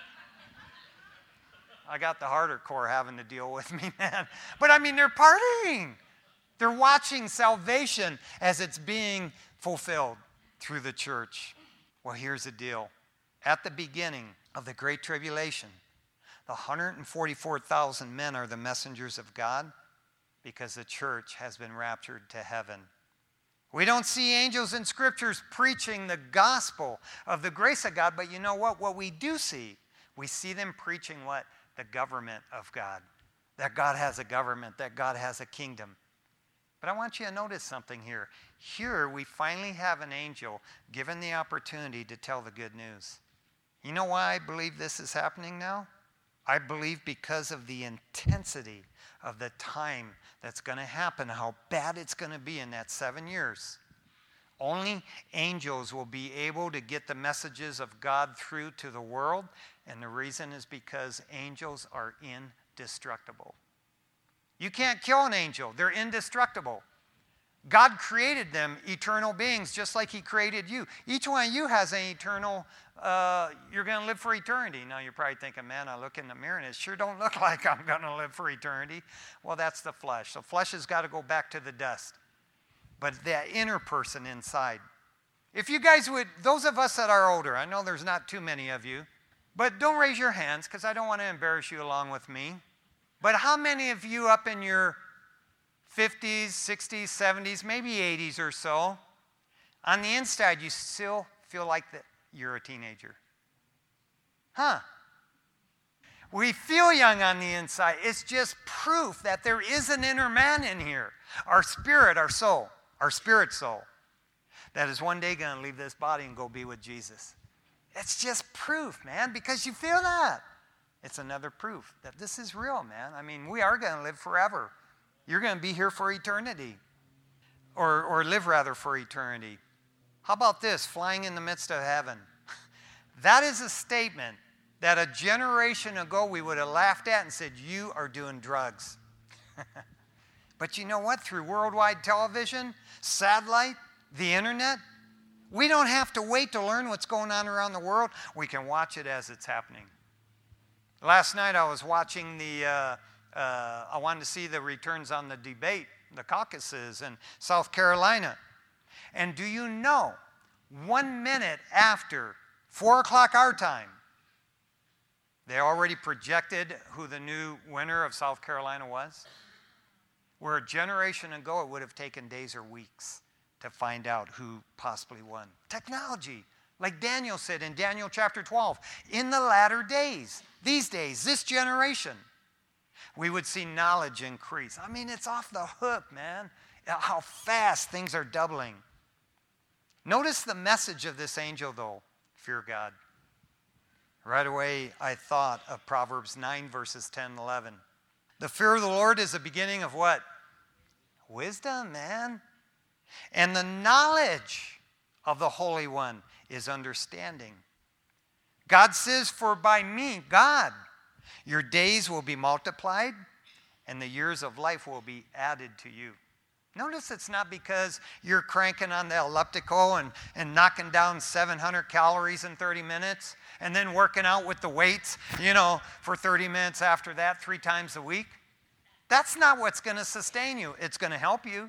I got the harder core having to deal with me, man. But I mean, they're partying. They're watching salvation as it's being fulfilled through the church. Well, here's the deal. At the beginning of the Great Tribulation, the one hundred forty-four thousand men are the messengers of God because the church has been raptured to heaven. We don't see angels in scriptures preaching the gospel of the grace of God, but you know what? What we do see, we see them preaching what? The government of God. That God has a government, that God has a kingdom. But I want you to notice something here. Here we finally have an angel given the opportunity to tell the good news. You know why I believe this is happening now? I believe because of the intensity of the time that's going to happen, how bad it's going to be in that seven years. Only angels will be able to get the messages of God through to the world, and the reason is because angels are indestructible. You can't kill an angel. They're indestructible. God created them eternal beings just like he created you. Each one of you has an eternal, uh, you're going to live for eternity. Now you're probably thinking, man, I look in the mirror and it sure don't look like I'm going to live for eternity. Well, that's the flesh. The flesh has got to go back to the dust. But that inner person inside. If you guys would, those of us that are older, I know there's not too many of you, but don't raise your hands because I don't want to embarrass you along with me. But how many of you up in your fifties, sixties, seventies, maybe eighties or so, on the inside you still feel like that you're a teenager? Huh? We feel young on the inside. It's just proof that there is an inner man in here. Our spirit, our soul, our spirit soul, that is one day going to leave this body and go be with Jesus. It's just proof, man, because you feel that. It's another proof that this is real, man. I mean, we are going to live forever. You're going to be here for eternity, or, or live rather for eternity. How about this, flying in the midst of heaven? That is a statement that a generation ago we would have laughed at and said, you are doing drugs. But you know what? Through worldwide television, satellite, the internet, we don't have to wait to learn what's going on around the world. We can watch it as it's happening. Last night I was watching the... Uh, Uh, I wanted to see the returns on the debate, the caucuses in South Carolina. And do you know, one minute after four o'clock our time, they already projected who the new winner of South Carolina was? Where a generation ago it would have taken days or weeks to find out who possibly won. Technology, like Daniel said in Daniel chapter twelve, in the latter days, these days, this generation, we would see knowledge increase. I mean, it's off the hook, man, how fast things are doubling. Notice the message of this angel, though, fear God. Right away, I thought of Proverbs nine, verses ten and eleven. The fear of the Lord is the beginning of what? Wisdom, man. And the knowledge of the Holy One is understanding. God says, for by me, God, your days will be multiplied, and the years of life will be added to you. Notice it's not because you're cranking on the elliptical and, and knocking down seven hundred calories in thirty minutes, and then working out with the weights, you know, for thirty minutes after that, three times a week. That's not what's going to sustain you. It's going to help you.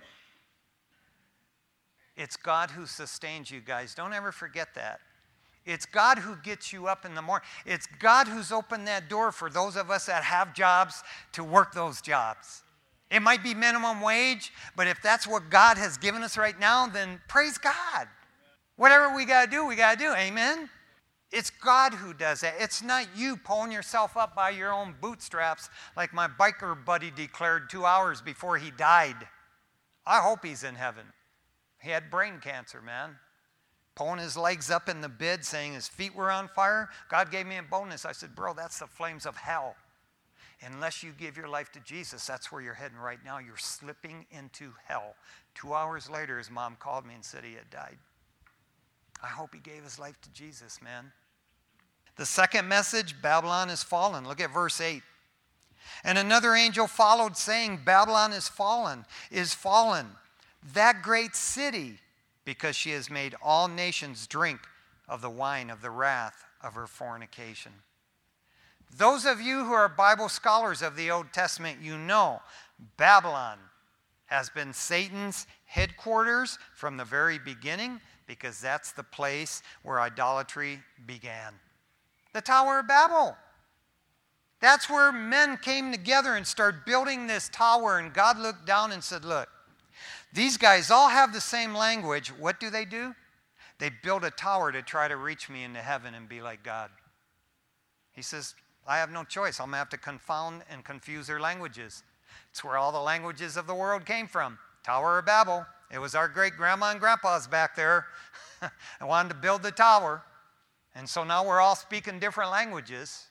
It's God who sustains you, guys. Don't ever forget that. It's God who gets you up in the morning. It's God who's opened that door for those of us that have jobs to work those jobs. It might be minimum wage, but if that's what God has given us right now, then praise God. Whatever we got to do, we got to do. Amen? It's God who does that. It's not you pulling yourself up by your own bootstraps like my biker buddy declared two hours before he died. I hope he's in heaven. He had brain cancer, man. Pulling his legs up in the bed, saying his feet were on fire. God gave me a bonus. I said, bro, that's the flames of hell. Unless you give your life to Jesus, that's where you're heading right now. You're slipping into hell. Two hours later, his mom called me and said he had died. I hope he gave his life to Jesus, man. The second message, Babylon is fallen. Look at verse eight. And another angel followed, saying, Babylon is fallen, is fallen, that great city, because she has made all nations drink of the wine of the wrath of her fornication. Those of you who are Bible scholars of the Old Testament, you know Babylon has been Satan's headquarters from the very beginning, because that's the place where idolatry began. The Tower of Babel. That's where men came together and started building this tower, and God looked down and said, look, these guys all have the same language. What do they do? They build a tower to try to reach me into heaven and be like God. He says, I have no choice. I'm going to have to confound and confuse their languages. It's where all the languages of the world came from. Tower of Babel. It was our great-grandma and grandpas back there. I wanted to build the tower. And so now we're all speaking different languages.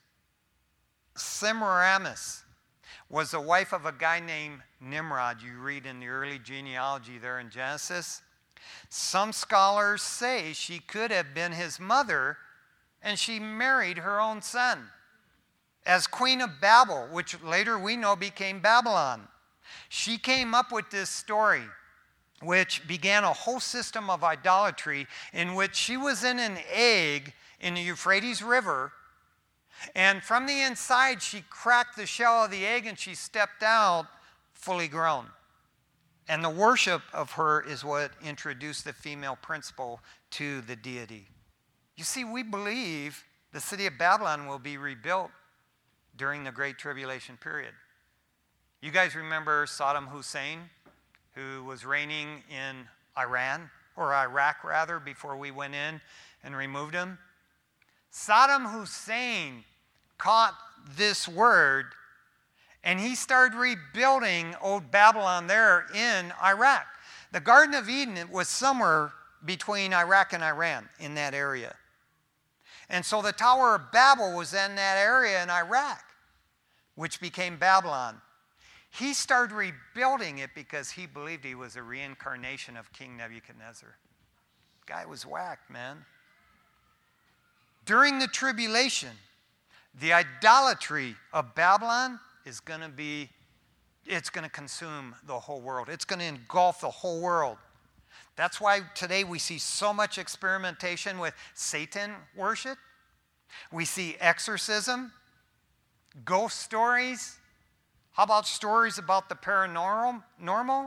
Semiramis was the wife of a guy named Nimrod. You read in the early genealogy there in Genesis. Some scholars say she could have been his mother, and she married her own son as Queen of Babel, which later we know became Babylon. She came up with this story. which began a whole system of idolatry in which she was in an egg in the Euphrates River, and from the inside she cracked the shell of the egg and she stepped out fully grown. And the worship of her is what introduced the female principle to the deity. You see, we believe the city of Babylon will be rebuilt during the Great Tribulation period. You guys remember Saddam Hussein, who was reigning in Iran, or Iraq rather, before we went in and removed him? Saddam Hussein caught this word, and he started rebuilding old Babylon there in Iraq. The Garden of Eden was somewhere between Iraq and Iran, in that area. And so the Tower of Babel was in that area in Iraq, which became Babylon. He started rebuilding it because he believed he was a reincarnation of King Nebuchadnezzar. Guy was whacked, man. During the tribulation, the idolatry of Babylon is going to be, it's going to consume the whole world. It's going to engulf the whole world. That's why today we see so much experimentation with Satan worship. We see exorcism, ghost stories. How about stories about the paranormal? Normal?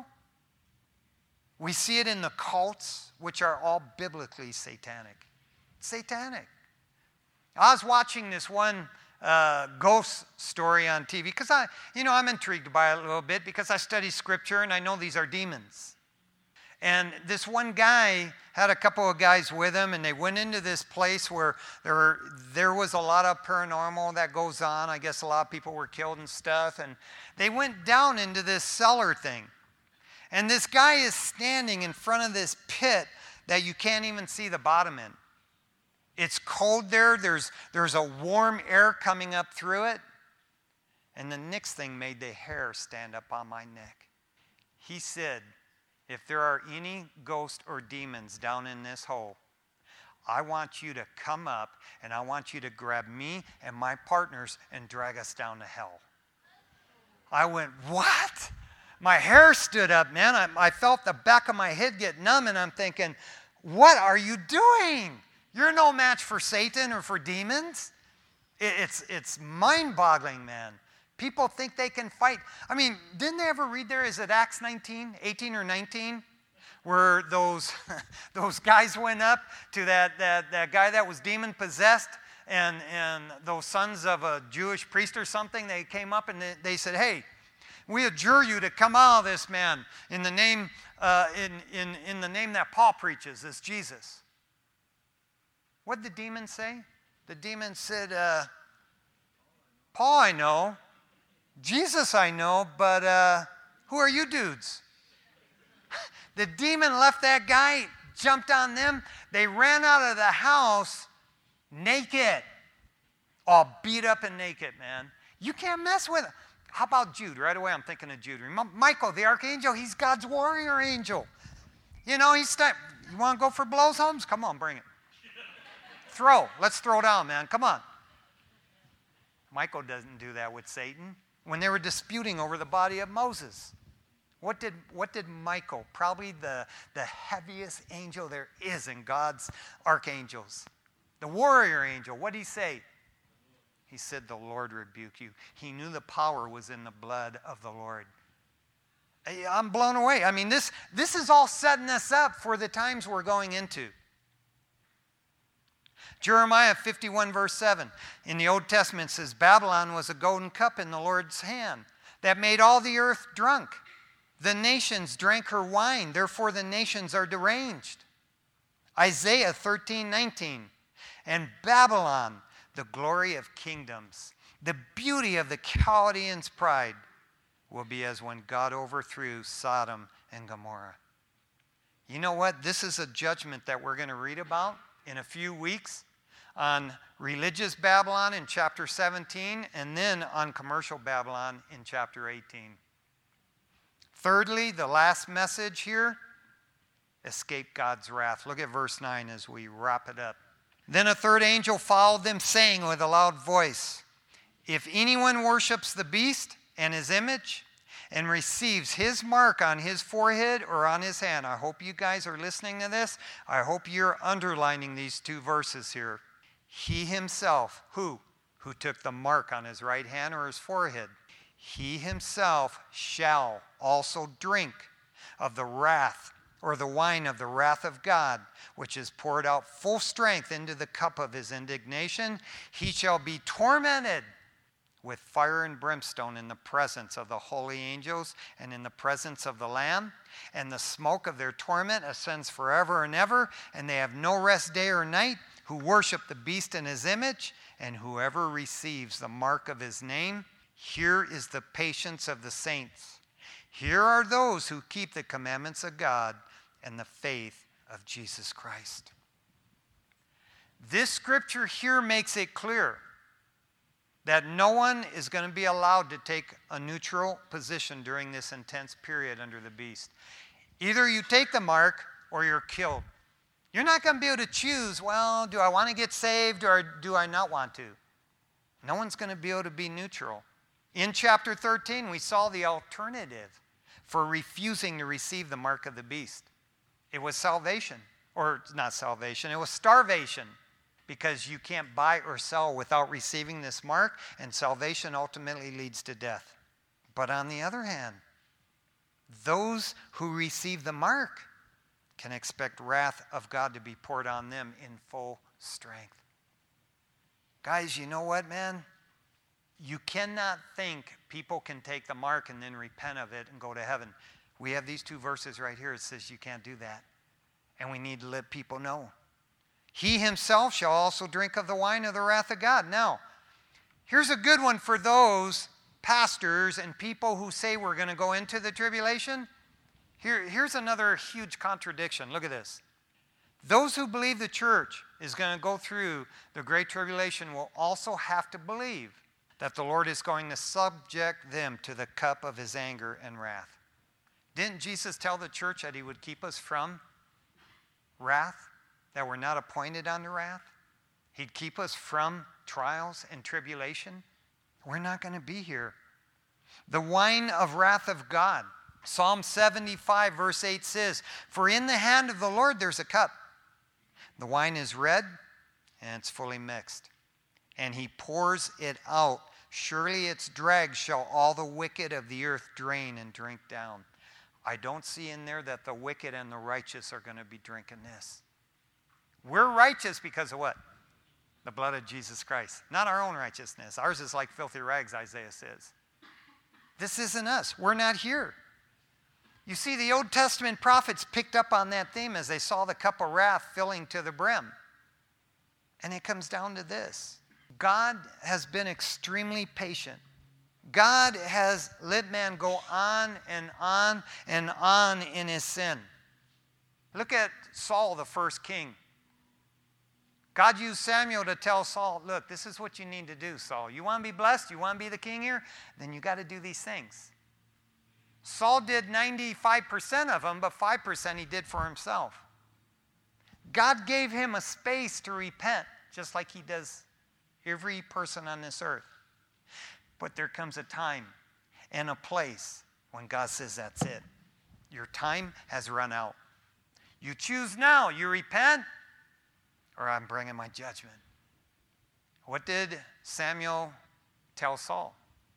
We see it in the cults, which are all biblically satanic. Satanic. I was watching this one uh, ghost story on T V because I, you know, I'm intrigued by it a little bit because I study scripture and I know these are demons. And this one guy had a couple of guys with him, and they went into this place where there were, there was a lot of paranormal that goes on. I guess a lot of people were killed and stuff. And they went down into this cellar thing. And this guy is standing in front of this pit that you can't even see the bottom in. It's cold there. There's, there's a warm air coming up through it. And the next thing made the hair stand up on my neck. He said, if there are any ghosts or demons down in this hole, I want you to come up and I want you to grab me and my partners and drag us down to hell. I went, what? My hair stood up, man. I, I felt the back of my head get numb, and I'm thinking, what are you doing? You're no match for Satan or for demons. It, it's, it's mind-boggling, man. People think they can fight. I mean, didn't they ever read there, is it Acts nineteen, eighteen or nineteen? Where those, those guys went up to that, that, that guy that was demon-possessed, and, and those sons of a Jewish priest or something, they came up and they, they said, hey, we adjure you to come out of this man in the name, uh, in, in, in the name that Paul preaches, this Jesus. What did the demon say? The demon said, uh, Paul I know, Jesus I know, but uh, who are you dudes? The demon left that guy, jumped on them. They ran out of the house naked. All beat up and naked, man. You can't mess with it. How about Jude? Right away I'm thinking of Jude. Remember Michael, the archangel, he's God's warrior angel. You know, he's st- you want to go for blows, Holmes? Come on, bring it. Throw. Let's throw down, man. Come on. Michael doesn't do that with Satan. When they were disputing over the body of Moses, what did, what did Michael, probably the, the heaviest angel there is in God's archangels, the warrior angel, what did he say? He said, the Lord rebuke you. He knew the power was in the blood of the Lord. I'm blown away. I mean, this, this is all setting us up for the times we're going into. Jeremiah fifty-one verse seven in the Old Testament says, Babylon was a golden cup in the Lord's hand that made all the earth drunk. The nations drank her wine, therefore the nations are deranged. Isaiah thirteen nineteen, and Babylon, the glory of kingdoms, the beauty of the Chaldeans' pride, will be as when God overthrew Sodom and Gomorrah. You know what? This is a judgment that we're going to read about in a few weeks on religious Babylon in chapter seventeen, and then on commercial Babylon in chapter eighteen. Thirdly, the last message here, escape God's wrath. Look at verse nine as we wrap it up. Then a third angel followed them, saying with a loud voice, if anyone worships the beast and his image, and receives his mark on his forehead or on his hand. I hope you guys are listening to this. I hope you're underlining these two verses here. He himself, who? Who took the mark on his right hand or his forehead. He himself shall also drink of the wrath or the wine of the wrath of God, which is poured out full strength into the cup of his indignation. He shall be tormented with fire and brimstone in the presence of the holy angels and in the presence of the Lamb. And the smoke of their torment ascends forever and ever, and they have no rest day or night, who worship the beast in his image, and whoever receives the mark of his name. Here is the patience of the saints. Here are those who keep the commandments of God and the faith of Jesus Christ. This scripture here makes it clear that no one is going to be allowed to take a neutral position during this intense period under the beast. Either you take the mark or you're killed. You're not going to be able to choose, well, do I want to get saved or do I not want to? No one's going to be able to be neutral. In chapter thirteen, we saw the alternative for refusing to receive the mark of the beast. It was salvation, or not salvation, it was starvation, because you can't buy or sell without receiving this mark, and salvation ultimately leads to death. But on the other hand, those who receive the mark can expect wrath of God to be poured on them in full strength. Guys, you know what, man? You cannot think people can take the mark and then repent of it and go to heaven. We have these two verses right here. It says you can't do that. And we need to let people know. He himself shall also drink of the wine of the wrath of God. Now, here's a good one for those pastors and people who say we're going to go into the tribulation. Here, here's another huge contradiction. Look at this. Those who believe the church is going to go through the great tribulation will also have to believe that the Lord is going to subject them to the cup of his anger and wrath. Didn't Jesus tell the church that he would keep us from wrath, that we're not appointed unto wrath? He'd keep us from trials and tribulation? We're not going to be here. The wine of wrath of God. Psalm seventy-five verse eight says, "For in the hand of the Lord there's a cup. The wine is red and it's fully mixed. And he pours it out. Surely its dregs shall all the wicked of the earth drain and drink down." I don't see in there that the wicked and the righteous are going to be drinking this. We're righteous because of what? The blood of Jesus Christ. Not our own righteousness. Ours is like filthy rags, Isaiah says. This isn't us. We're not here. You see, the Old Testament prophets picked up on that theme as they saw the cup of wrath filling to the brim. And it comes down to this. God has been extremely patient. God has let man go on and on and on in his sin. Look at Saul, the first king. God used Samuel to tell Saul, look, this is what you need to do, Saul. You want to be blessed? You want to be the king here? Then you got to do these things. Saul did ninety-five percent of them, but five percent he did for himself. God gave him a space to repent, just like he does every person on this earth. But there comes a time and a place when God says, that's it. Your time has run out. You choose now. You repent, or I'm bringing my judgment. What did Samuel tell Saul?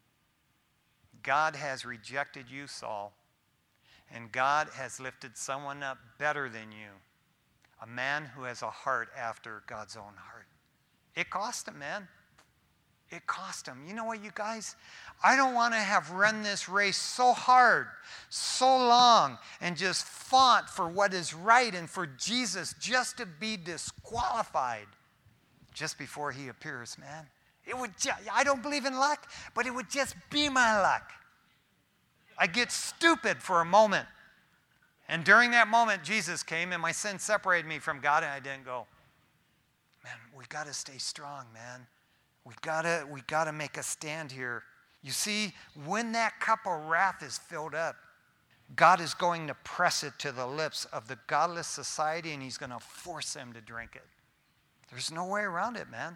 God has rejected you, Saul, and God has lifted someone up better than you, a man who has a heart after God's own heart. It cost him, man. It cost him. You know what, you guys? I don't want to have run this race so hard, so long, and just fought for what is right and for Jesus just to be disqualified just before he appears, man. It would. Ju- I don't believe in luck, but it would just be my luck. I get stupid for a moment. And during that moment, Jesus came, and my sin separated me from God, and I didn't go. Man, we got to stay strong, man. We gotta, we gotta make a stand here. You see, when that cup of wrath is filled up, God is going to press it to the lips of the godless society, and he's going to force them to drink it. There's no way around it, man.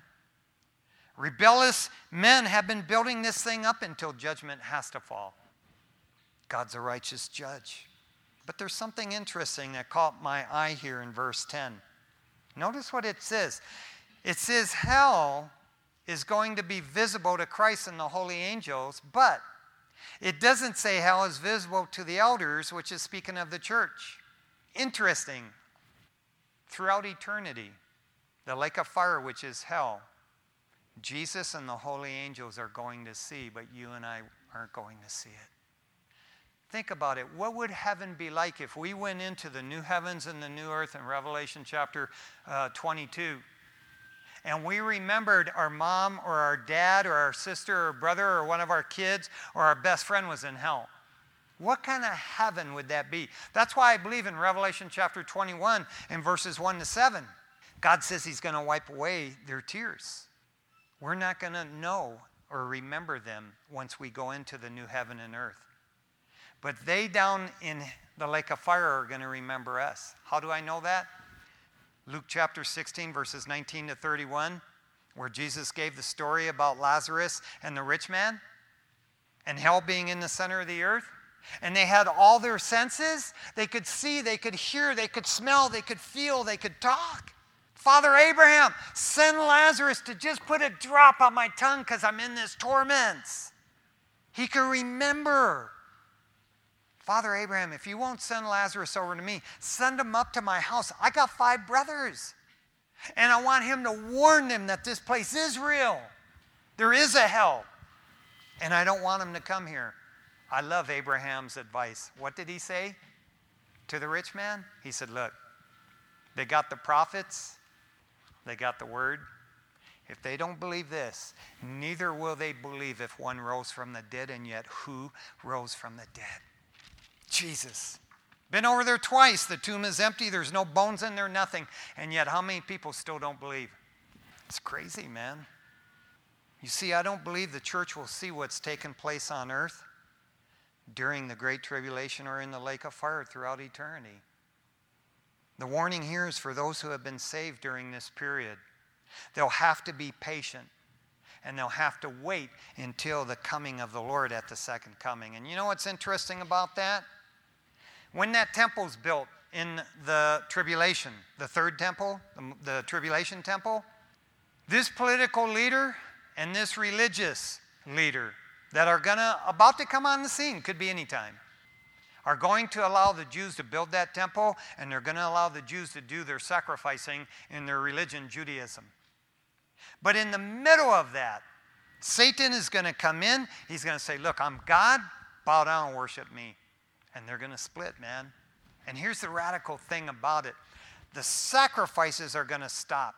Rebellious men have been building this thing up until judgment has to fall. God's a righteous judge. But there's something interesting that caught my eye here in verse ten. Notice what it says. It says hell is going to be visible to Christ and the holy angels, but it doesn't say hell is visible to the elders, which is speaking of the church. Interesting. Throughout eternity, the lake of fire, which is hell, Jesus and the holy angels are going to see, but you and I aren't going to see it. Think about it. What would heaven be like if we went into the new heavens and the new earth in Revelation chapter uh, twenty-two, and we remembered our mom or our dad or our sister or brother or one of our kids or our best friend was in hell? What kind of heaven would that be? That's why I believe in Revelation chapter twenty-one and verses one to seven. God says he's going to wipe away their tears. We're not going to know or remember them once we go into the new heaven and earth. But they down in the lake of fire are going to remember us. How do I know that? Luke chapter sixteen, verses nineteen to thirty-one, where Jesus gave the story about Lazarus and the rich man and hell being in the center of the earth. And they had all their senses. They could see, they could hear, they could smell, they could feel, they could talk. Father Abraham, send Lazarus to just put a drop on my tongue because I'm in this torments. He could remember. Father Abraham, if you won't send Lazarus over to me, send him up to my house. I got five brothers. And I want him to warn them that this place is real. There is a hell. And I don't want him to come here. I love Abraham's advice. What did he say to the rich man? He said, look, they got the prophets. They got the word. If they don't believe this, neither will they believe if one rose from the dead, and yet who rose from the dead? Jesus. Been over there twice. The tomb is empty. There's no bones in there, nothing. And yet how many people still don't believe? It's crazy, man. You see, I don't believe the church will see what's taken place on earth during the Great Tribulation or in the lake of fire throughout eternity. The warning here is for those who have been saved during this period. They'll have to be patient, and they'll have to wait until the coming of the Lord at the second coming. And you know what's interesting about that? When that temple's built in the tribulation, the third temple, the, the tribulation temple, this political leader and this religious leader that are gonna about to come on the scene, could be any time, are going to allow the Jews to build that temple, and they're going to allow the Jews to do their sacrificing in their religion, Judaism. But in the middle of that, Satan is going to come in. He's going to say, look, I'm God. Bow down and worship me. And they're going to split, man. And here's the radical thing about it. The sacrifices are going to stop.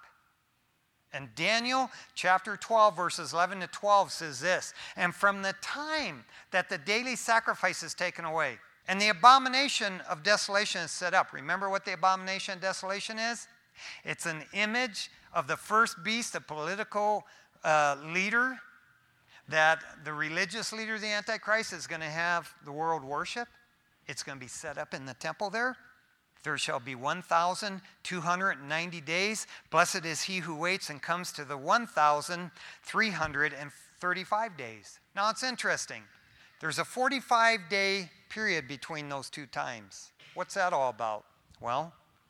And Daniel chapter twelve, verses eleven to twelve says this, and from the time that the daily sacrifice is taken away, and the abomination of desolation is set up. Remember what the abomination of desolation is? It's an image of the first beast, the political uh, leader, that the religious leader, the Antichrist, is going to have the world worship. It's going to be set up in the temple there. There shall be one thousand two hundred ninety days. Blessed is he who waits and comes to the one thousand three hundred thirty-five days. Now it's interesting. There's a forty-five day period between those two times. What's that all about? Well,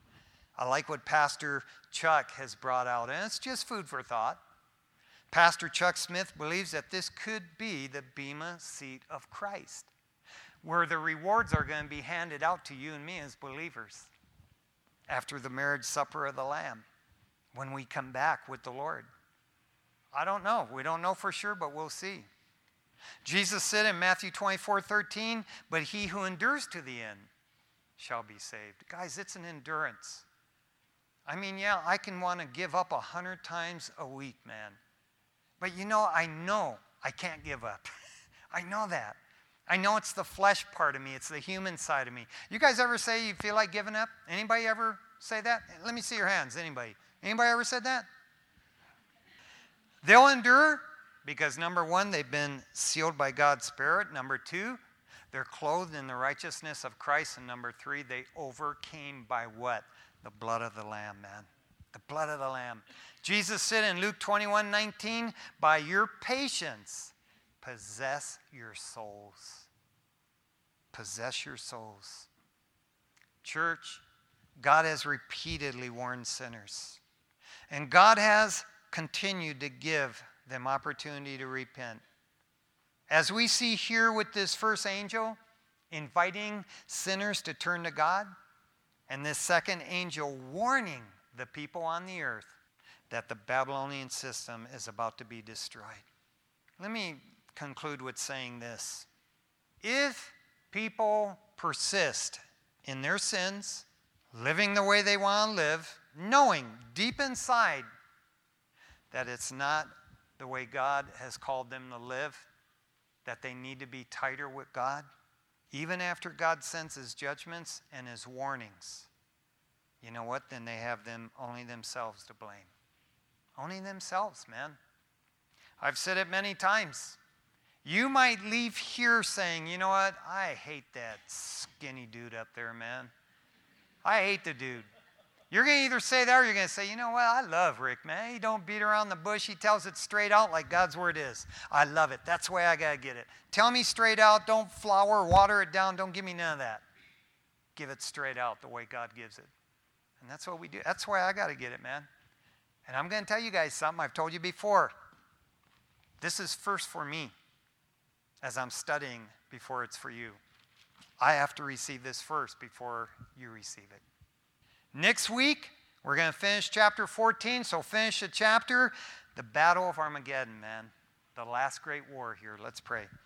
I like what Pastor Chuck has brought out, and it's just food for thought. Pastor Chuck Smith believes that this could be the Bema seat of Christ, where the rewards are going to be handed out to you and me as believers after the marriage supper of the Lamb, when we come back with the Lord. I don't know. We don't know for sure, but we'll see. Jesus said in Matthew twenty-four thirteen, but he who endures to the end shall be saved. Guys, it's an endurance. I mean, yeah, I can want to give up a hundred times a week, man. But you know, I know I can't give up. I know that. I know it's the flesh part of me. It's the human side of me. You guys ever say you feel like giving up? Anybody ever say that? Let me see your hands. Anybody? Anybody ever said that? They'll endure because, number one, they've been sealed by God's Spirit. Number two, they're clothed in the righteousness of Christ. And number three, they overcame by what? The blood of the Lamb, man. The blood of the Lamb. Jesus said in Luke twenty-one nineteen, by your patience, possess your souls. possess your souls. Church, God has repeatedly warned sinners. And God has continued to give them opportunity to repent. As we see here with this first angel inviting sinners to turn to God, and this second angel warning the people on the earth that the Babylonian system is about to be destroyed. Let me conclude with saying this. If people persist in their sins, living the way they want to live, knowing deep inside that it's not the way God has called them to live, that they need to be tighter with God, even after God sends his judgments and his warnings, you know what? Then they have them only themselves to blame. Only themselves, man. I've said it many times. You might leave here saying, you know what? I hate that skinny dude up there, man. I hate the dude. You're going to either say that or you're going to say, you know what? I love Rick, man. He don't beat around the bush. He tells it straight out like God's word is. I love it. That's the way I got to get it. Tell me straight out. Don't flour, water it down. Don't give me none of that. Give it straight out the way God gives it. And that's what we do. That's the way I got to get it, man. And I'm going to tell you guys something I've told you before. This is first for me as I'm studying before it's for you. I have to receive this first before you receive it. Next week, we're going to finish chapter fourteen, so finish the chapter, the Battle of Armageddon, man. The last great war here. Let's pray.